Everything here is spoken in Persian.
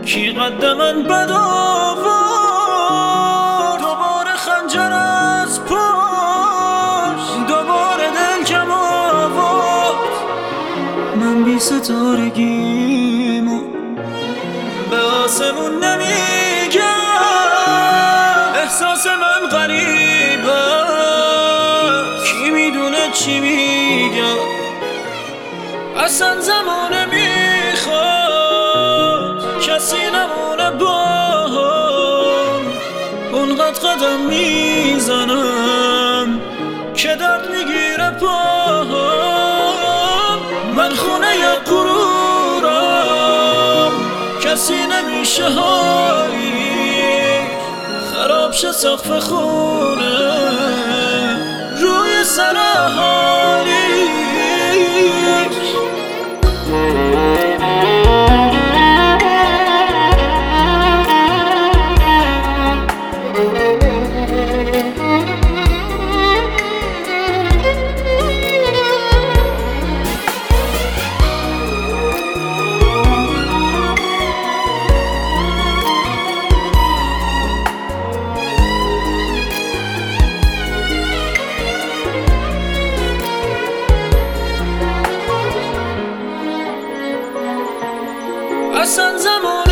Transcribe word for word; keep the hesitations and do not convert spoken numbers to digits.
کی قد من بد آورد، دوباره خنجر از پشت، دوباره دل کم آورد. من بی ستارگیمو به آسمون نمیگم، احساس من غریبه، کی میدونه چی میگم. اصلا زمانه میخواد کسی نمونه با هم، اونقدر قدم میزنم که درد میگیره پاهم. من خونه ی غرورم، کسی نمیشه هایی، خراب شه سقف خونه روی سر حالی. اصلا زمان